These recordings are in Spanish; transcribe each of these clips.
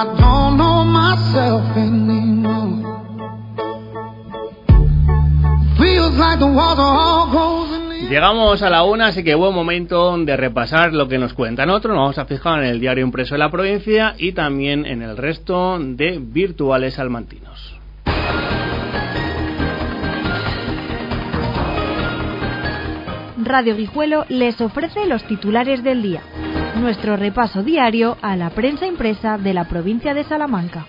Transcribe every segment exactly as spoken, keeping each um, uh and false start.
I don't know myself anymore. Feels like the walls are all closing. Llegamos a la una, así que buen momento de repasar lo que nos cuentan otros. Nos vamos a fijar en el diario impreso de la provincia y también en el resto de virtuales salmantinos. Radio Guijuelo les ofrece los titulares del día. Nuestro repaso diario a la prensa impresa de la provincia de Salamanca.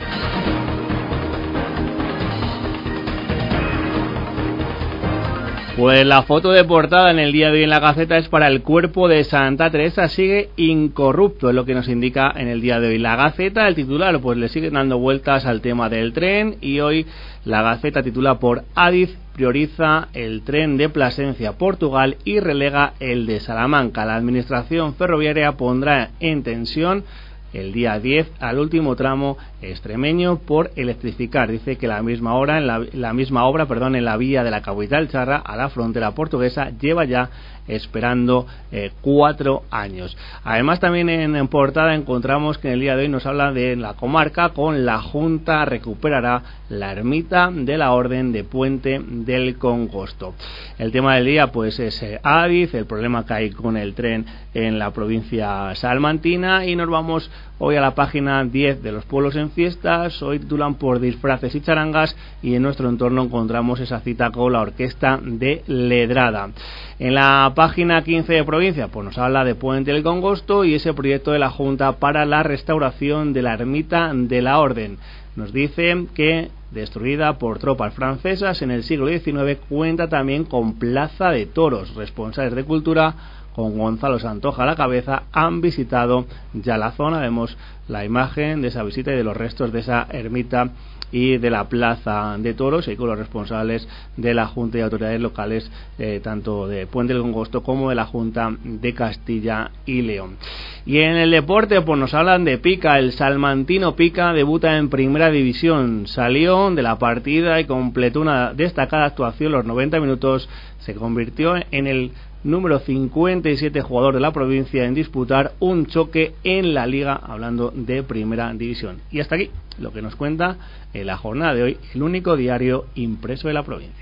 Pues la foto de portada en el día de hoy en la Gaceta es para el cuerpo de Santa Teresa, sigue incorrupto, es lo que nos indica en el día de hoy la Gaceta. El titular pues le sigue dando vueltas al tema del tren y hoy la Gaceta titula por Adif prioriza el tren de Plasencia Portugal y relega el de Salamanca. La administración ferroviaria pondrá en tensión el día diez al último tramo extremeño por electrificar. Dice que la misma hora en la, la misma obra, perdón, en la vía de la capital charra a la frontera portuguesa lleva ya esperando eh, cuatro años. Además, también en, en portada encontramos que en el día de hoy nos habla de la comarca con la Junta recuperará la ermita de la Orden de Puente del Congosto. El tema del día pues es eh, Adif, el problema que hay con el tren en la provincia salmantina, y nos vamos hoy a la página diez de los pueblos en fiestas. Hoy titulan por disfraces y charangas y en nuestro entorno encontramos esa cita con la orquesta de Ledrada. En la página quince de provincia pues nos habla de Puente del Congosto y ese proyecto de la Junta para la restauración de la ermita de la Orden. Nos dice que destruida por tropas francesas en el siglo diecinueve cuenta también con plaza de toros. Responsables de cultura con Gonzalo Santoja a la cabeza han visitado ya la zona. Vemos la imagen de esa visita y de los restos de esa ermita y de la plaza de toros, y con los responsables de la Junta y autoridades locales eh, tanto de Puente del Congosto como de la Junta de Castilla y León. Y en el deporte pues nos hablan de Pica. El salmantino Pica debuta en primera división, salió de la partida y completó una destacada actuación los noventa minutos. Se convirtió en el número cincuenta y siete jugador de la provincia en disputar un choque en la liga, hablando de primera división. Y hasta aquí lo que nos cuenta en la jornada de hoy el único diario impreso de la provincia.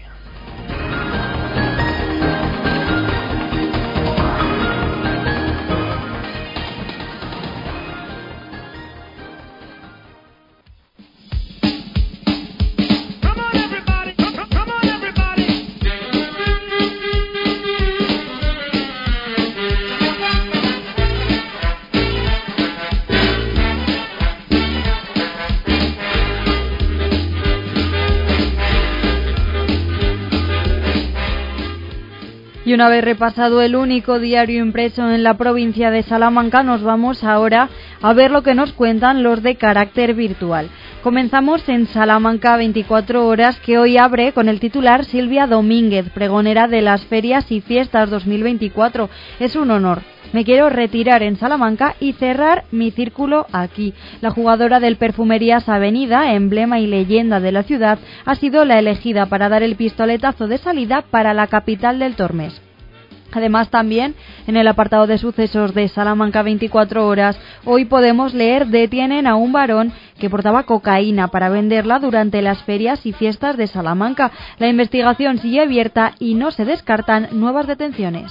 Y una vez repasado el único diario impreso en la provincia de Salamanca, nos vamos ahora a ver lo que nos cuentan los de carácter virtual. Comenzamos en Salamanca veinticuatro horas, que hoy abre con el titular Silvia Domínguez, pregonera de las ferias y fiestas dos mil veinticuatro. Es un honor. Me quiero retirar en Salamanca y cerrar mi círculo aquí. La jugadora del Perfumerías Avenida, emblema y leyenda de la ciudad, ha sido la elegida para dar el pistoletazo de salida para la capital del Tormes. Además, también en el apartado de sucesos de Salamanca veinticuatro horas, hoy podemos leer: detienen a un varón que portaba cocaína para venderla durante las ferias y fiestas de Salamanca. La investigación sigue abierta y no se descartan nuevas detenciones.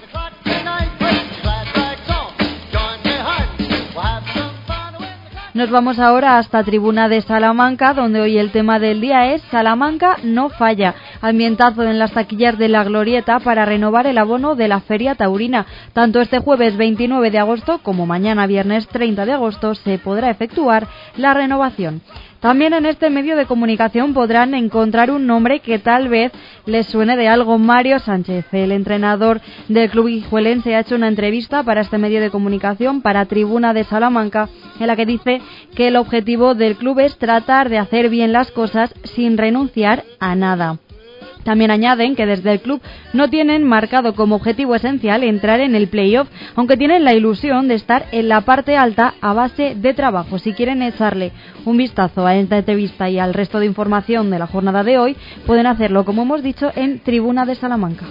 Nos vamos ahora hasta Tribuna de Salamanca, donde hoy el tema del día es Salamanca no falla. Ambientazo en las taquillas de la Glorieta para renovar el abono de la Feria Taurina. Tanto este jueves veintinueve de agosto como mañana viernes treinta de agosto se podrá efectuar la renovación. También en este medio de comunicación podrán encontrar un nombre que tal vez les suene de algo: Mario Sánchez. El entrenador del club guijuelense ha hecho una entrevista para este medio de comunicación, para Tribuna de Salamanca, en la que dice que el objetivo del club es tratar de hacer bien las cosas sin renunciar a nada. También añaden que desde el club no tienen marcado como objetivo esencial entrar en el playoff, aunque tienen la ilusión de estar en la parte alta a base de trabajo. Si quieren echarle un vistazo a esta entrevista y al resto de información de la jornada de hoy, pueden hacerlo, como hemos dicho, en Tribuna de Salamanca.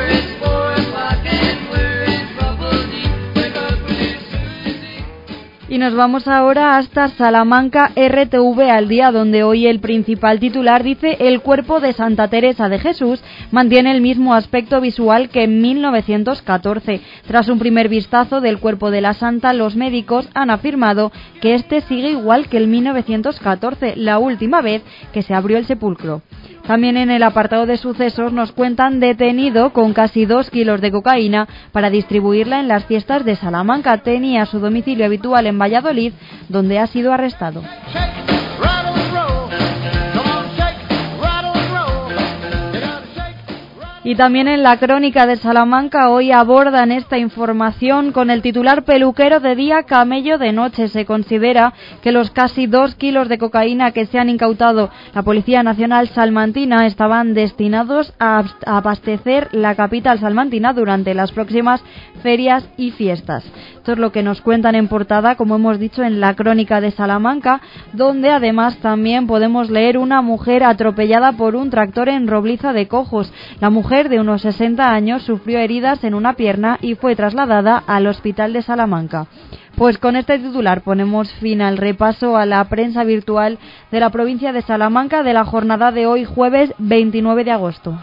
Y Y nos vamos ahora hasta Salamanca R T V al día, donde hoy el principal titular dice: el cuerpo de Santa Teresa de Jesús mantiene el mismo aspecto visual que en mil novecientos catorce. Tras un primer vistazo del cuerpo de la santa, los médicos han afirmado que este sigue igual que el mil novecientos catorce, la última vez que se abrió el sepulcro. También en el apartado de sucesos nos cuentan detenido con casi dos kilos de cocaína para distribuirla en las fiestas de Salamanca. Tenía su domicilio habitual en Valladolid, donde ha sido arrestado. Y también en la crónica de Salamanca hoy abordan esta información con el titular: peluquero de día, camello de noche. Se considera que los casi dos kilos de cocaína que se han incautado la Policía Nacional salmantina estaban destinados a abastecer la capital salmantina durante las próximas ferias y fiestas. Esto es lo que nos cuentan en portada, como hemos dicho, en la crónica de Salamanca, donde además también podemos leer: una mujer atropellada por un tractor en Robliza de Cojos. La mujer, de unos sesenta años, sufrió heridas en una pierna y fue trasladada al hospital de Salamanca. Pues con este titular ponemos fin al repaso a la prensa virtual de la provincia de Salamanca de la jornada de hoy, jueves veintinueve de agosto.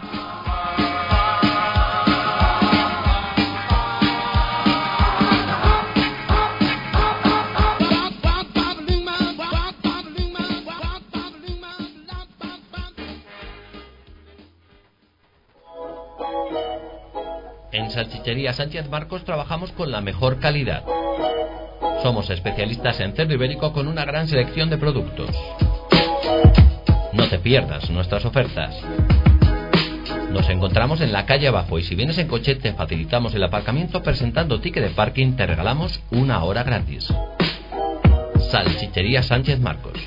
En Salchichería Sánchez Marcos trabajamos con la mejor calidad. Somos especialistas en cerdo ibérico con una gran selección de productos. No te pierdas nuestras ofertas. Nos encontramos en la calle abajo y si vienes en coche te facilitamos el aparcamiento. Presentando ticket de parking te regalamos una hora gratis. Salchichería Sánchez Marcos.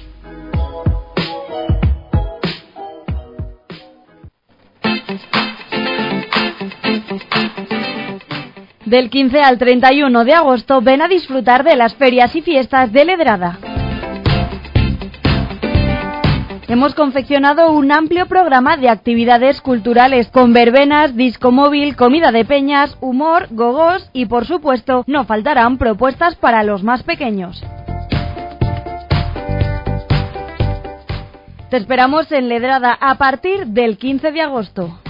Del quince al treinta y uno de agosto ven a disfrutar de las ferias y fiestas de Ledrada. Hemos confeccionado un amplio programa de actividades culturales con verbenas, disco móvil, comida de peñas, humor, gogós y, por supuesto, no faltarán propuestas para los más pequeños. Te esperamos en Ledrada a partir del quince de agosto.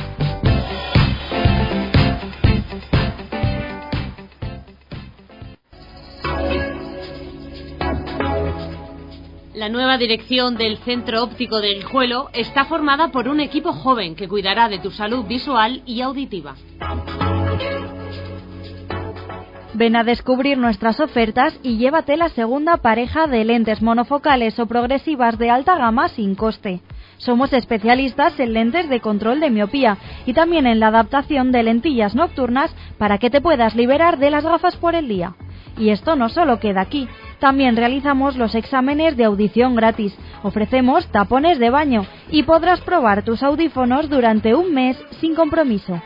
La nueva dirección del Centro Óptico de Guijuelo está formada por un equipo joven que cuidará de tu salud visual y auditiva. Ven a descubrir nuestras ofertas y llévate la segunda pareja de lentes monofocales o progresivas de alta gama sin coste. Somos especialistas en lentes de control de miopía y también en la adaptación de lentillas nocturnas para que te puedas liberar de las gafas por el día. Y esto no solo queda aquí, también realizamos los exámenes de audición gratis, ofrecemos tapones de baño y podrás probar tus audífonos durante un mes sin compromiso.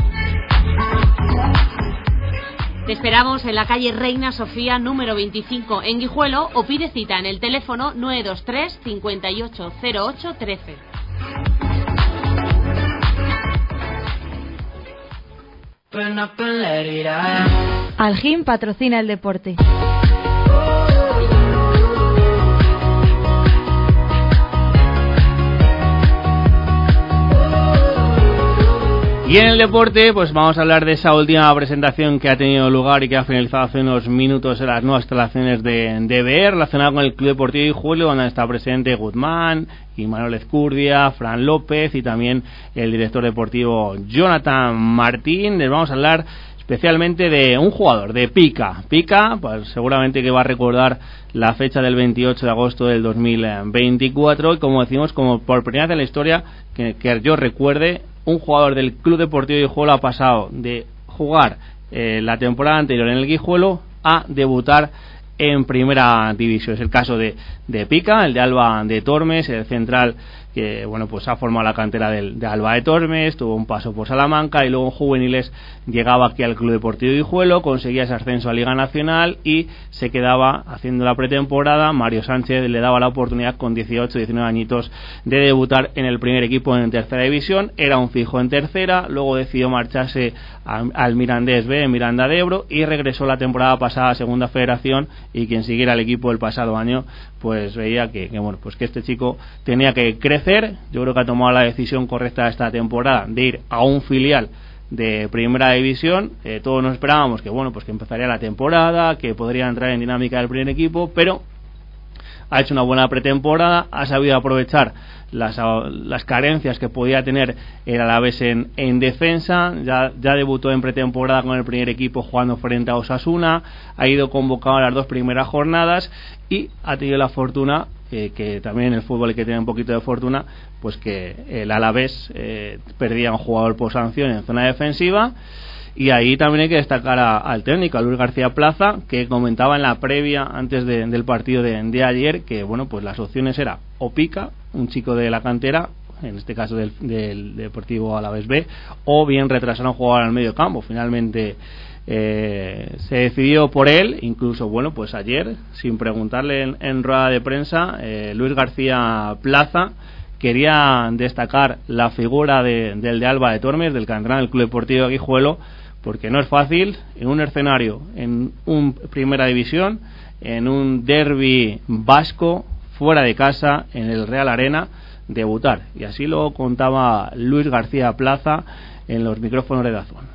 Te esperamos en la calle Reina Sofía número veinticinco en Guijuelo o pide cita en el teléfono nueve dos tres, cincuenta y ocho, cero ocho, trece. Algin patrocina el deporte. Y en el deporte, pues vamos a hablar de esa última presentación que ha tenido lugar y que ha finalizado hace unos minutos en las nuevas instalaciones de, de B E R, relacionada con el Club Deportivo Guijuelo, donde está presente Guzmán y Manuel Ezcurdia, Fran López y también el director deportivo Jonathan Martín. Les vamos a hablar especialmente de un jugador, de Pica. Pica, pues seguramente que va a recordar la fecha del veintiocho de agosto del dos mil veinticuatro y, como decimos, como por primera vez en la historia que, que yo recuerde, un jugador del Club Deportivo Guijuelo ha pasado de jugar eh, la temporada anterior en el Guijuelo a debutar en primera división. Es el caso de, de Pica, el de Alba de Tormes, el central que bueno, pues ha formado la cantera del, de Alba de Tormes, tuvo un paso por Salamanca y luego en juveniles llegaba aquí al Club Deportivo Guijuelo, conseguía ese ascenso a Liga Nacional y se quedaba haciendo la pretemporada. Mario Sánchez le daba la oportunidad con dieciocho, diecinueve añitos de debutar en el primer equipo en tercera división. Era un fijo en tercera, luego decidió marcharse a, al Mirandés B en Miranda de Ebro y regresó la temporada pasada a Segunda Federación, y quien siguiera el equipo el pasado año pues veía que, que bueno, pues que este chico tenía que crecer. Yo creo que ha tomado la decisión correcta esta temporada de ir a un filial de primera división. Eh, todos nos esperábamos que bueno, pues que empezaría la temporada, que podría entrar en dinámica del primer equipo, pero ha hecho una buena pretemporada, ha sabido aprovechar las, las carencias que podía tener el Alavés en, en defensa. Ya, ya debutó en pretemporada con el primer equipo jugando frente a Osasuna, ha ido convocado a las dos primeras jornadas y ha tenido la fortuna, eh, que también en el fútbol hay que tener un poquito de fortuna, pues que el Alavés eh, perdía un jugador por sanción en zona defensiva. Y ahí también hay que destacar a, al técnico, a Luis García Plaza, que comentaba en la previa antes de, del partido de, de ayer que bueno, pues las opciones era o Pica, un chico de la cantera, en este caso del, del Deportivo Alavés B, o bien retrasar a un jugador al medio campo. Finalmente eh, se decidió por él, incluso bueno, pues ayer, sin preguntarle en, en rueda de prensa, eh, Luis García Plaza quería destacar la figura de, del de Alba de Tormes, del canterano del Club Deportivo Guijuelo, porque no es fácil en un escenario, en un primera división, en un derbi vasco, fuera de casa, en el Real Arena, debutar. Y así lo contaba Luis García Plaza en los micrófonos de Dazón.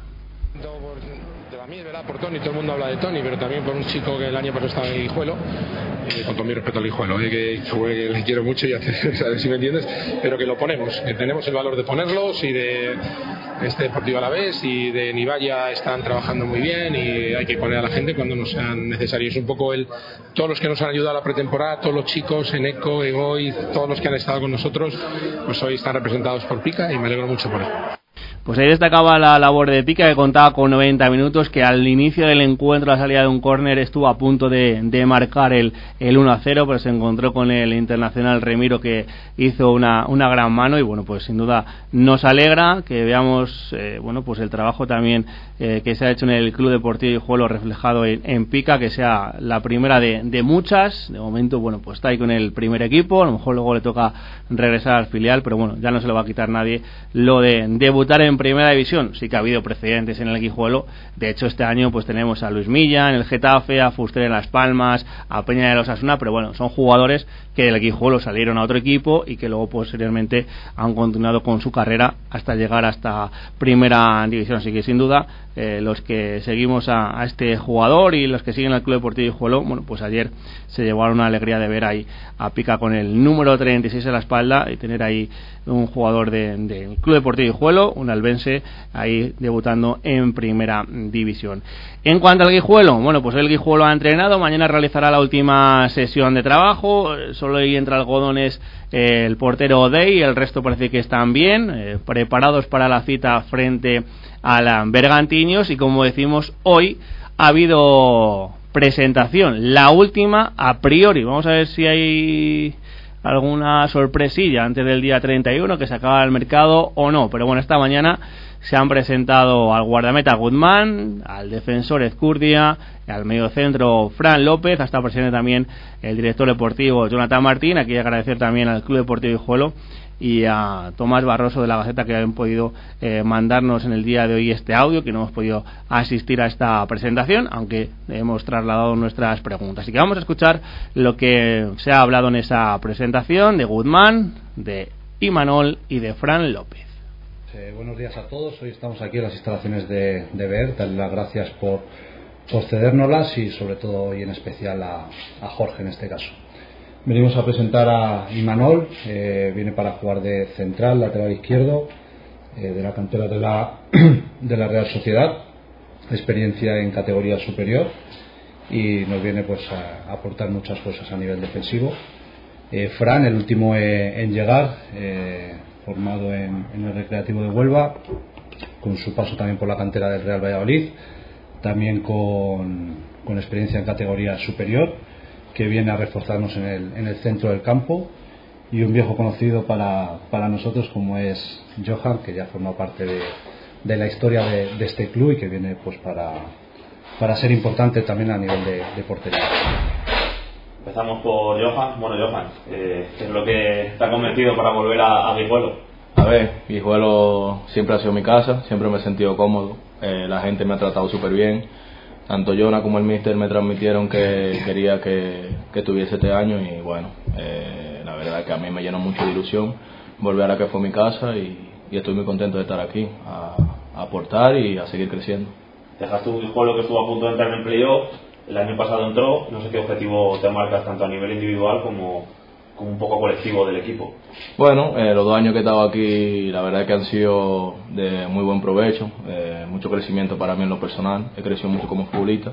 De la mía, ¿verdad? Por Tony, todo el mundo habla de Tony, pero también por un chico que el año pasado estaba en Guijuelo. Eh, con todo mi respeto al Guijuelo, eh, que, que le quiero mucho y a ver si me entiendes, pero que lo ponemos, que tenemos el valor de ponerlos, y de este Deportivo Alavés y de Nivalla están trabajando muy bien y hay que poner a la gente cuando nos sean necesarios. Un poco el todos los que nos han ayudado a la pretemporada, todos los chicos, Eneco, Egoy, todos los que han estado con nosotros, pues hoy están representados por Pica y me alegro mucho por él. Pues ahí destacaba la labor de Pica, que contaba con noventa minutos, que al inicio del encuentro, a la salida de un córner, estuvo a punto de, de marcar el, el uno a cero, pero se encontró con el internacional Remiro, que hizo una, una gran mano. Y bueno, pues sin duda nos alegra que veamos eh, bueno, pues el trabajo también eh, que se ha hecho en el Club Deportivo Guijuelo reflejado en, en Pica, que sea la primera de, de muchas. De momento, bueno, pues está ahí con el primer equipo, a lo mejor luego le toca regresar al filial, pero bueno, ya no se lo va a quitar nadie lo de debutar en primera división. Sí que ha habido precedentes en el Guijuelo. De hecho, este año pues tenemos a Luis Milla en el Getafe, a Fuster en Las Palmas, a Peña de los Osasuna, pero bueno, son jugadores que del Guijuelo salieron a otro equipo y que luego posteriormente han continuado con su carrera hasta llegar hasta primera división. Así que sin duda eh, los que seguimos a, a este jugador y los que siguen al Club Deportivo Guijuelo, bueno, pues ayer se llevaron una alegría de ver ahí a Pica con el número treinta y seis en la espalda y tener ahí un jugador del de Club Deportivo Guijuelo, un albense, ahí debutando en primera división. En cuanto al Guijuelo, bueno, pues el Guijuelo ha entrenado, mañana realizará la última sesión de trabajo, solo ahí entra algodones eh, el portero Odey, el resto parece que están bien, eh, preparados para la cita frente a la Bergantiños. Y como decimos, hoy ha habido presentación, la última a priori. Vamos a ver si hay alguna sorpresilla antes del día treinta y uno, que se acaba el mercado o no, pero bueno, esta mañana se han presentado al guardameta Guzmán, al defensor Ezcurdia, al mediocentro Fran López. Hasta presente también el director deportivo Jonathan Martín. Aquí agradecer también al Club Deportivo Guijuelo y a Tomás Barroso de la Gaceta, que han podido eh, mandarnos en el día de hoy este audio, que no hemos podido asistir a esta presentación, aunque hemos trasladado nuestras preguntas. Así que vamos a escuchar lo que se ha hablado en esa presentación de Guzmán, de Imanol y de Fran López. Eh, buenos días a todos. Hoy estamos aquí en las instalaciones de, de B E R. Darle las gracias por, por cedérnoslas y sobre todo hoy en especial a, a Jorge en este caso. Venimos a presentar a Imanol, eh, viene para jugar de central, lateral izquierdo, eh, de la cantera de la, de la Real Sociedad, experiencia en categoría superior y nos viene pues a, a aportar muchas cosas a nivel defensivo. Eh, Fran, el último eh, en llegar, eh, formado en, en el Recreativo de Huelva, con su paso también por la cantera del Real Valladolid, también con, con experiencia en categoría superior, que viene a reforzarnos en el, en el centro del campo y un viejo conocido para, para nosotros como es Johan, que ya forma parte de, de la historia de, de este club y que viene pues para, para ser importante también a nivel de, de portería. Empezamos por Johan. Bueno, Johan, eh, ¿qué es lo que te ha convencido para volver a, a Guijuelo? A ver, Guijuelo siempre ha sido mi casa, siempre me he sentido cómodo, eh, la gente me ha tratado súper bien, tanto Jonah como el míster me transmitieron que quería que, que tuviese este año y bueno, eh, la verdad que a mí me llenó mucho de ilusión volver a que fue mi casa y, y estoy muy contento de estar aquí, a, a aportar y a seguir creciendo. Dejaste un Guijuelo que estuvo a punto de entrar en playoff, el año pasado entró, no sé qué objetivo te marcas tanto a nivel individual como, como un poco colectivo del equipo. Bueno, eh, los dos años que he estado aquí la verdad que han sido de muy buen provecho, eh, mucho crecimiento para mí en lo personal, he crecido mucho como futbolista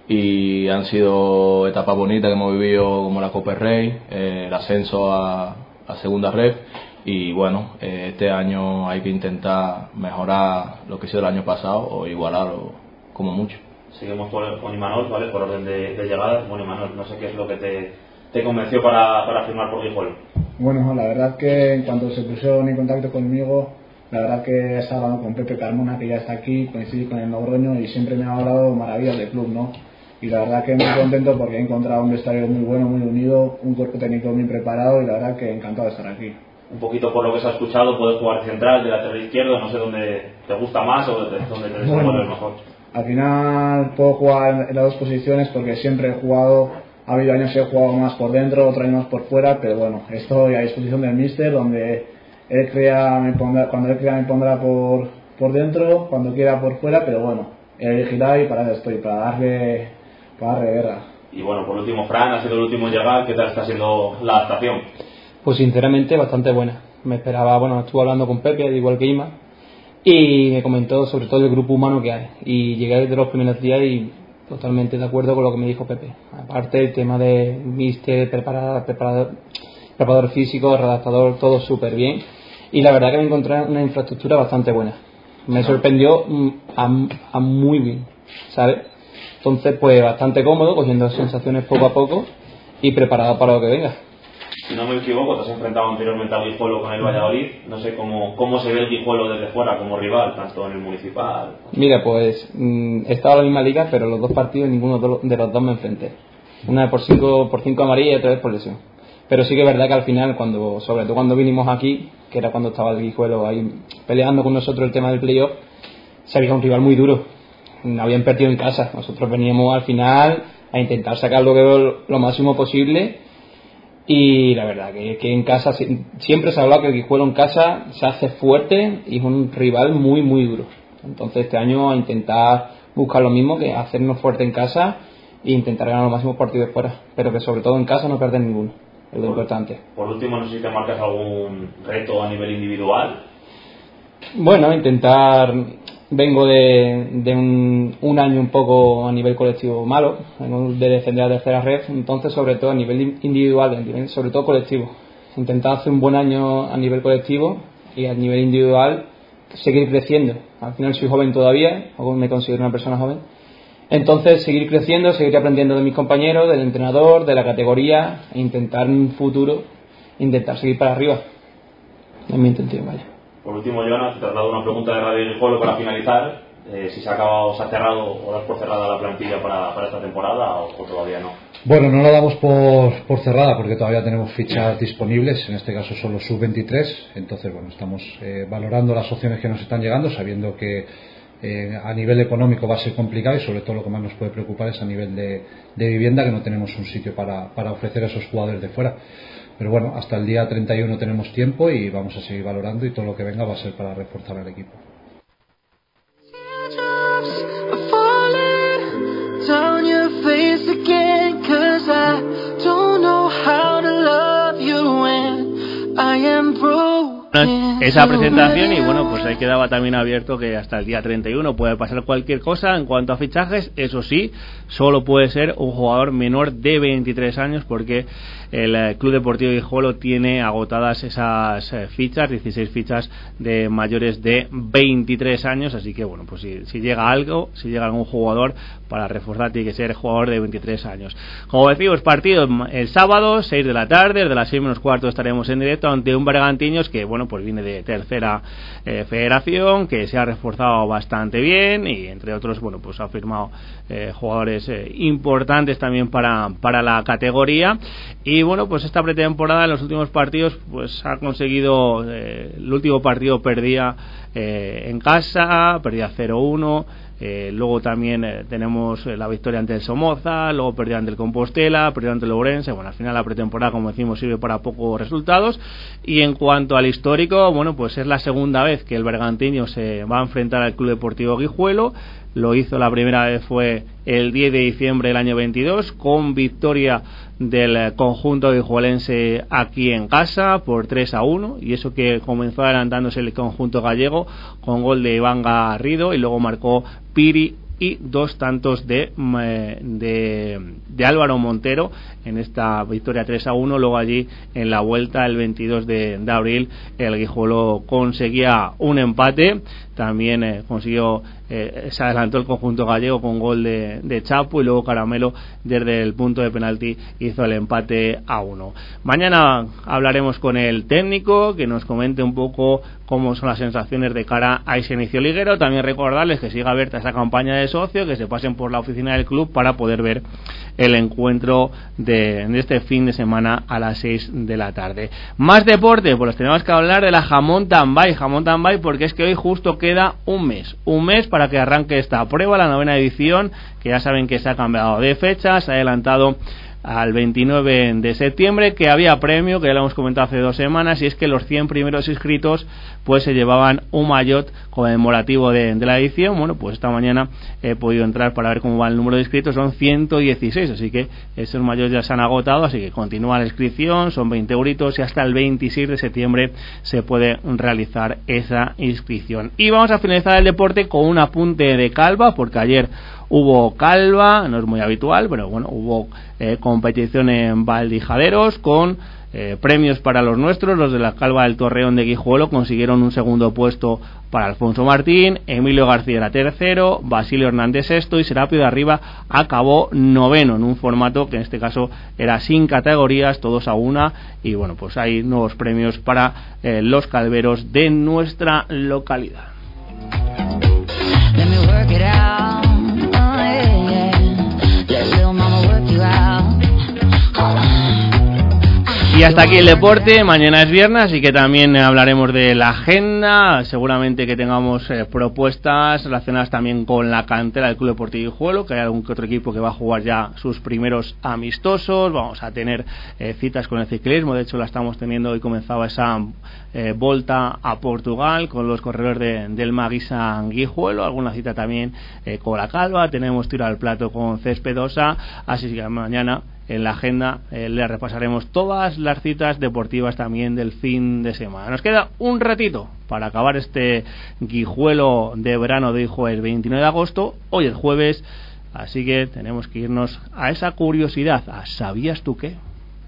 y han sido etapas bonitas que hemos vivido como la Copa del Rey, eh, el ascenso a, a Segunda Red y bueno, eh, este año hay que intentar mejorar lo que hizo el año pasado o igualarlo como mucho. Seguimos por, con Imanol, ¿vale? Por orden de, de llegada. Bueno, Imanol, no sé qué es lo que te, te convenció para, para firmar por Guijuelo. Bueno, la verdad que en cuanto se pusieron en contacto conmigo, la verdad que estaba hablando con Pepe Carmona, que ya está aquí, coincidí con el Logroño y siempre me ha hablado maravillas del club, ¿no? Y la verdad que muy contento porque he encontrado un vestuario muy bueno, muy unido, un cuerpo técnico muy preparado y la verdad que encantado de estar aquí. Un poquito por lo que se ha escuchado, puedes jugar central, de lateral izquierdo, no sé dónde te gusta más o dónde te desenvuelves bueno, mejor. Al final puedo jugar en las dos posiciones porque siempre he jugado, ha habido años que he jugado más por dentro, otros años más por fuera, pero bueno, estoy a disposición del míster donde él crea, me pondrá, cuando él crea me pondrá por, por dentro, cuando quiera por fuera, pero bueno, él elegirá y para eso estoy, para darle, para darle guerra. Y bueno, por último, Fran, ha sido el último en llegar, ¿qué tal está siendo la adaptación? Pues sinceramente bastante buena, me esperaba, bueno, estuve hablando con Pepe, igual que Ima, y me comentó sobre todo el grupo humano que hay y llegué desde los primeros días y totalmente de acuerdo con lo que me dijo Pepe, aparte el tema de míster, preparador, preparador, preparador físico, redactador, todo súper bien y la verdad que me encontré una infraestructura bastante buena, me sorprendió a, a muy bien, ¿sabes? Entonces pues bastante cómodo, cogiendo sensaciones poco a poco y preparado para lo que venga. Si no me equivoco, te has enfrentado anteriormente al Guijuelo con el Valladolid. No sé cómo, cómo se ve el Guijuelo desde fuera como rival, tanto en el municipal. Mira, pues mmm, he estado en la misma liga, pero los dos partidos ninguno de los dos me enfrenté. Una vez por cinco, por cinco amarillas y otra vez por lesión. Pero sí que es verdad que al final, cuando, sobre todo cuando vinimos aquí, que era cuando estaba el Guijuelo ahí peleando con nosotros el tema del playoff, se había un rival muy duro. Habían perdido en casa. Nosotros veníamos al final a intentar sacar lo, que, lo máximo posible. Y la verdad que, que en casa siempre se ha hablado que el Guijuelo en casa se hace fuerte y es un rival muy muy duro. Entonces este año a intentar buscar lo mismo, que hacernos fuerte en casa e intentar ganar los máximos partidos fuera, pero que sobre todo en casa no perder ninguno, es lo por, importante. Por último, no sé si te marcas algún reto a nivel individual. Bueno, intentar, vengo de, de un, un año un poco a nivel colectivo malo, de defender la tercera red, entonces sobre todo a nivel individual, a nivel, sobre todo colectivo, intentar hacer un buen año a nivel colectivo y a nivel individual seguir creciendo. Al final soy joven todavía, o me considero una persona joven, entonces seguir creciendo, seguir aprendiendo de mis compañeros, del entrenador, de la categoría e intentar en un futuro intentar seguir para arriba. Es mi intención, vaya. Por último, Jonas, te traslado una pregunta de Radio Guijuelo para finalizar. Eh, si se ha acabado, se ha cerrado o das por cerrada la plantilla para, para esta temporada o, o todavía no. Bueno, no la damos por, por cerrada porque todavía tenemos fichas disponibles, en este caso solo sub veintitrés, entonces bueno, estamos eh, valorando las opciones que nos están llegando, sabiendo que eh, a nivel económico va a ser complicado y sobre todo lo que más nos puede preocupar es a nivel de, de vivienda, que no tenemos un sitio para, para ofrecer a esos jugadores de fuera. Pero bueno, hasta el día treinta y uno tenemos tiempo y vamos a seguir valorando y todo lo que venga va a ser para reforzar al equipo. Down your face again, 'cause I don't know how to love you when I am broken. esa presentación y bueno, pues ahí quedaba también abierto que hasta el día treinta y uno puede pasar cualquier cosa en cuanto a fichajes. Eso sí, solo puede ser un jugador menor de veintitrés años porque el Club Deportivo Guijuelo tiene agotadas esas fichas, dieciséis fichas de mayores de veintitrés años, así que bueno, pues si, si llega algo, si llega algún jugador para reforzar, tiene que ser jugador de veintitrés años. Como decimos, partido el sábado, seis de la tarde, desde las seis menos cuarto estaremos en directo ante un Bergantiños que bueno, pues viene de tercera eh, federación, que se ha reforzado bastante bien y entre otros, bueno, pues ha firmado eh, jugadores eh, importantes también para, para la categoría. Y bueno, pues esta pretemporada en los últimos partidos pues ha conseguido, eh, el último partido perdía eh, en casa, perdía cero uno. Eh, luego también eh, tenemos eh, la victoria ante el Somoza, luego perdió ante el Compostela, perdió ante el Ourense. Bueno, al final la pretemporada, como decimos, sirve para pocos resultados. Y en cuanto al histórico, bueno, pues es la segunda vez que el Bergantiño se va a enfrentar al Club Deportivo Guijuelo. Lo hizo la primera vez, fue el diez de diciembre del año veintidós, con victoria del conjunto guijuelense aquí en casa por tres a uno, y eso que comenzó adelantándose el conjunto gallego con gol de Iván Garrido y luego marcó Piri y dos tantos de, de, de Álvaro Montero en esta victoria tres a uno. Luego allí en la vuelta el veintidós de, de abril el Guijuelo conseguía un empate, también eh, consiguió eh, se adelantó el conjunto gallego con gol de, de Chapo y luego Caramelo desde el punto de penalti hizo el empate a uno. Mañana hablaremos con el técnico que nos comente un poco cómo son las sensaciones de cara a ese inicio liguero. También recordarles que siga abierta esa campaña de socio, que se pasen por la oficina del club para poder ver el encuentro de, de este fin de semana a las seis de la tarde. Más deporte, pues tenemos que hablar de la Jamón Tambay, Jamón Tambay, porque es que hoy justo queda un mes, un mes para que arranque esta prueba, la novena edición, que ya saben que se ha cambiado de fecha, se ha adelantado al veintinueve de septiembre, que había premio, que ya lo hemos comentado hace dos semanas, y es que los cien primeros inscritos pues se llevaban un maillot conmemorativo de, de la edición. Bueno, pues esta mañana he podido entrar para ver cómo va el número de inscritos, son ciento dieciséis, así que esos maillots ya se han agotado, así que continúa la inscripción, son veinte euritos y hasta el veintiséis de septiembre se puede realizar esa inscripción. Y vamos a finalizar el deporte con un apunte de Calva, porque ayer hubo Calva, no es muy habitual, pero bueno, hubo eh, competición en Valdijaderos con eh, premios para los nuestros. Los de la Calva del Torreón de Guijuelo consiguieron un segundo puesto para Alfonso Martín, Emilio García era tercero, Basilio Hernández sexto y Serapio de Arriba acabó noveno, en un formato que en este caso era sin categorías, todos a una, y bueno, pues hay nuevos premios para eh, los calveros de nuestra localidad. Y hasta aquí el deporte. Mañana es viernes, así que también hablaremos de la agenda. Seguramente que tengamos eh, propuestas relacionadas también con la cantera del Club Deportivo Guijuelo, que hay algún que otro equipo que va a jugar ya sus primeros amistosos. Vamos a tener eh, citas con el ciclismo, de hecho la estamos teniendo. Hoy comenzaba esa eh, volta a Portugal con los corredores de, del Magisa Guijuelo, alguna cita también eh, con la Calva. Tenemos tiro al plato con Céspedosa, así que mañana en la agenda eh, le repasaremos todas las citas deportivas también del fin de semana. Nos queda un ratito para acabar este Guijuelo de verano de hijo el veintinueve de agosto, hoy es jueves, así que tenemos que irnos a esa curiosidad, a ¿sabías tú qué?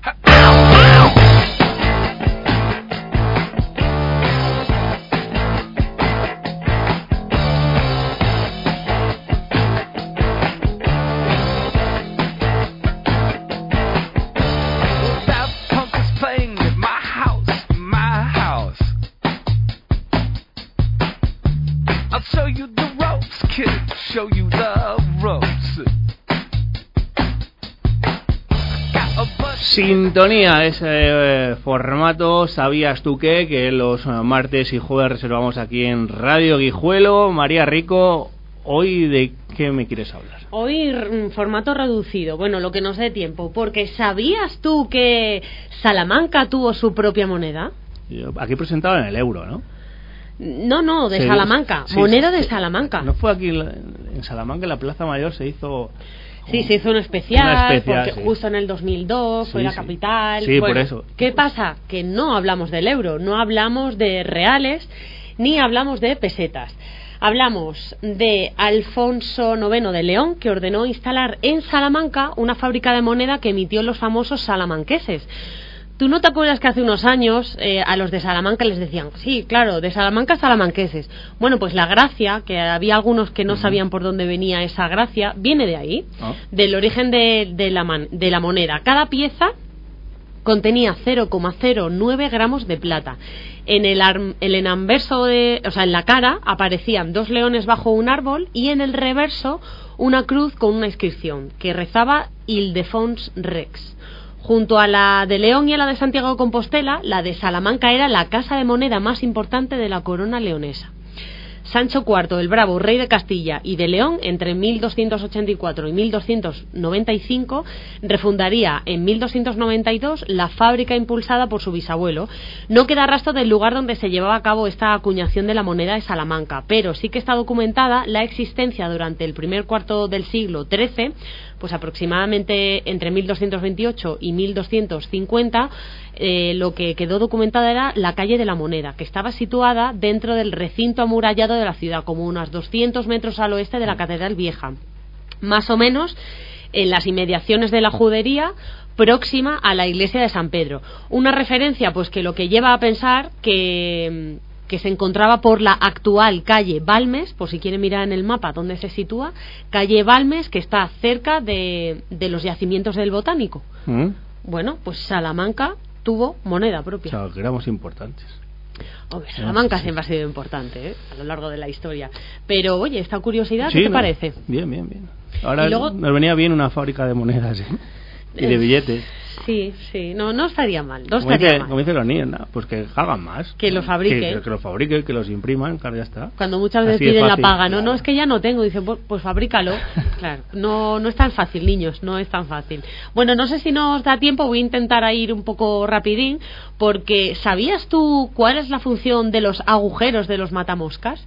Sintonía, ese eh, formato ¿sabías tú qué? Que los martes y jueves reservamos aquí en Radio Guijuelo. María Rico, ¿hoy de qué me quieres hablar? Hoy formato reducido, bueno, lo que nos dé tiempo, porque ¿sabías tú que Salamanca tuvo su propia moneda? Aquí presentado en el euro, ¿no? No, no, de sí, Salamanca, sí, moneda sí, de Salamanca. ¿No fue aquí en Salamanca, en la Plaza Mayor, se hizo Sí, se hizo un especial, Una especial, porque sí. justo en el dos mil dos Sí, fue la sí. capital. Sí, Bueno, por eso. ¿qué pasa? Que no hablamos del euro, no hablamos de reales, ni hablamos de pesetas. Hablamos de Alfonso noveno de León, que ordenó instalar en Salamanca una fábrica de moneda que emitió los famosos salamanqueses. ¿Tú no te acuerdas que hace unos años eh, a los de Salamanca les decían, sí, claro, de Salamanca salamanqueses? Bueno, pues la gracia, que había algunos que no sabían por dónde venía esa gracia, viene de ahí, Oh. del origen de, de, la man, de la moneda. Cada pieza contenía cero coma cero nueve gramos de plata. En el, arm, el anverso de, o sea, en la cara aparecían dos leones bajo un árbol y en el reverso una cruz con una inscripción que rezaba Ildefons Rex. Junto a la de León y a la de Santiago de Compostela, la de Salamanca era la casa de moneda más importante de la corona leonesa. Sancho cuarto el Bravo, rey de Castilla y de León, entre mil doscientos ochenta y cuatro y mil doscientos noventa y cinco, refundaría en mil doscientos noventa y dos la fábrica impulsada por su bisabuelo. No queda rastro del lugar donde se llevaba a cabo esta acuñación de la moneda de Salamanca, pero sí que está documentada la existencia durante el primer cuarto del siglo trece, pues aproximadamente entre mil doscientos veintiocho y mil doscientos cincuenta, eh, lo que quedó documentada era la calle de la Moneda, que estaba situada dentro del recinto amurallado de la ciudad, como unos doscientos metros al oeste de la Catedral Vieja, más o menos en las inmediaciones de la Judería, próxima a la iglesia de San Pedro. Una referencia, pues, que lo que lleva a pensar que que se encontraba por la actual calle Balmes, por si quieren mirar en el mapa dónde se sitúa, calle Balmes, que está cerca de, de los yacimientos del Botánico. ¿Mm? Bueno, pues Salamanca tuvo moneda propia. O sea, que éramos importantes. Hombre, Salamanca sí, sí. siempre ha sido importante, ¿eh? A lo largo de la historia. Pero, oye, esta curiosidad, Sí, ¿qué te no. parece? Bien, bien, bien. Ahora Y luego- nos venía bien una fábrica de monedas, ¿eh? Y de Eh, billetes. Sí, sí, no, no estaría mal, no Como, estaría dice, mal. como dicen los niños, ¿no? Pues que hagan más. Que lo fabriquen. Que, que lo fabriquen, que los impriman, claro, ya está. Cuando muchas veces Así de piden la fácil, paga, no, claro. no, es que ya no tengo, dicen, pues, pues fabrícalo. Claro, no, no es tan fácil, niños, no es tan fácil. Bueno, no sé si nos da tiempo, voy a intentar a ir un poco rapidín, porque ¿sabías tú cuál es la función de los agujeros de los matamoscas?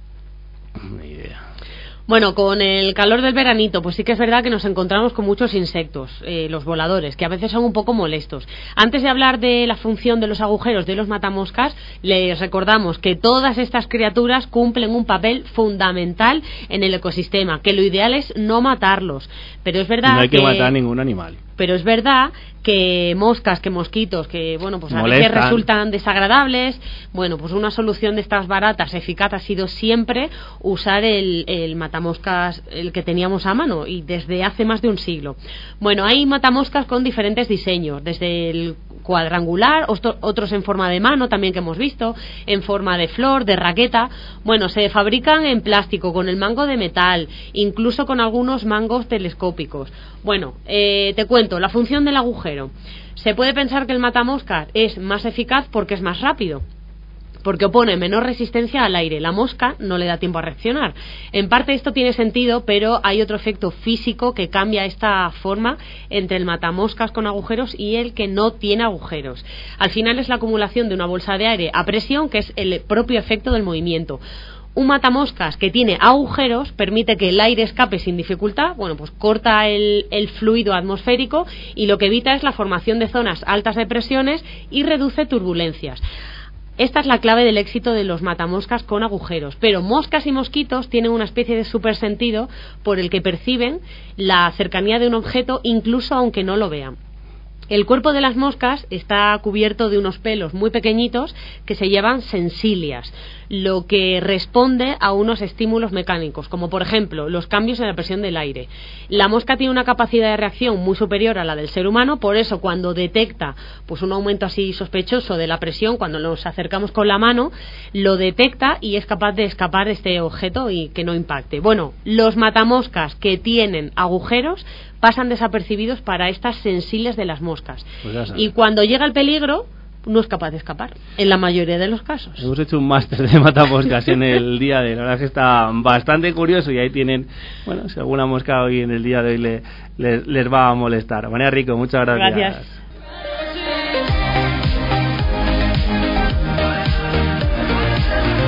Ni idea. Bueno, con el calor del veranito, pues sí que es verdad que nos encontramos con muchos insectos, eh, los voladores, que a veces son un poco molestos. Antes de hablar de la función de los agujeros de los matamoscas, les recordamos que todas estas criaturas cumplen un papel fundamental en el ecosistema, que lo ideal es no matarlos, pero es verdad No hay que, que matar a ningún animal. pero es verdad que moscas, que mosquitos, que bueno, pues a Molestan. veces resultan desagradables. Bueno, pues una solución de estas baratas, eficaz, ha sido siempre usar el, el matamoscas, el que teníamos a mano, y desde hace más de un siglo. Bueno, hay matamoscas con diferentes diseños, desde el cuadrangular, osto- otros en forma de mano también que hemos visto, en forma de flor, de raqueta. Bueno, se fabrican en plástico, con el mango de metal, incluso con algunos mangos telescópicos. Bueno, eh, te cuento, la función del agujero. Se puede pensar que el matamoscas es más eficaz porque es más rápido, porque opone menor resistencia al aire. La mosca no le da tiempo a reaccionar. En parte esto tiene sentido, pero hay otro efecto físico que cambia esta forma entre el matamoscas con agujeros y el que no tiene agujeros. Al final es la acumulación de una bolsa de aire a presión, que es el propio efecto del movimiento. Un matamoscas que tiene agujeros permite que el aire escape sin dificultad, bueno, pues corta el, el fluido atmosférico, y lo que evita es la formación de zonas altas de presiones y reduce turbulencias. Esta es la clave del éxito de los matamoscas con agujeros, pero moscas y mosquitos tienen una especie de supersentido por el que perciben la cercanía de un objeto incluso aunque no lo vean. El cuerpo de las moscas está cubierto de unos pelos muy pequeñitos que se llaman sensilias, lo que responde a unos estímulos mecánicos, como por ejemplo los cambios en la presión del aire. La mosca tiene una capacidad de reacción muy superior a la del ser humano, por eso cuando detecta pues un aumento así sospechoso de la presión, cuando nos acercamos con la mano, lo detecta y es capaz de escapar de este objeto y que no impacte. Bueno, los matamoscas que tienen agujeros pasan desapercibidos para estas sensibles de las moscas. Pues ya sabes. Y cuando llega el peligro, no es capaz de escapar, en la mayoría de los casos. Hemos hecho un máster de matamoscas en el día de hoy. La verdad es que está bastante curioso, y ahí tienen, bueno, si alguna mosca hoy en el día de hoy le, le- les va a molestar. María Rico, muchas gracias. Gracias.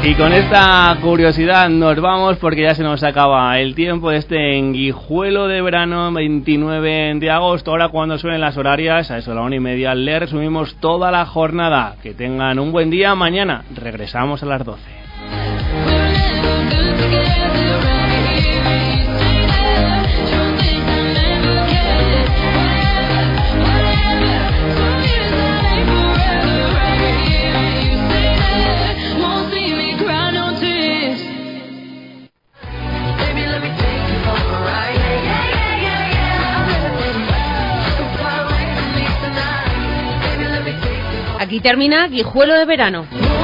Y con esta curiosidad nos vamos porque ya se nos acaba el tiempo de este Guijuelo de verano, veintinueve de agosto. Ahora cuando suenen las horarias, a eso a la una y media, le resumimos toda la jornada. Que tengan un buen día. Mañana regresamos a las doce. Aquí termina Guijuelo de verano.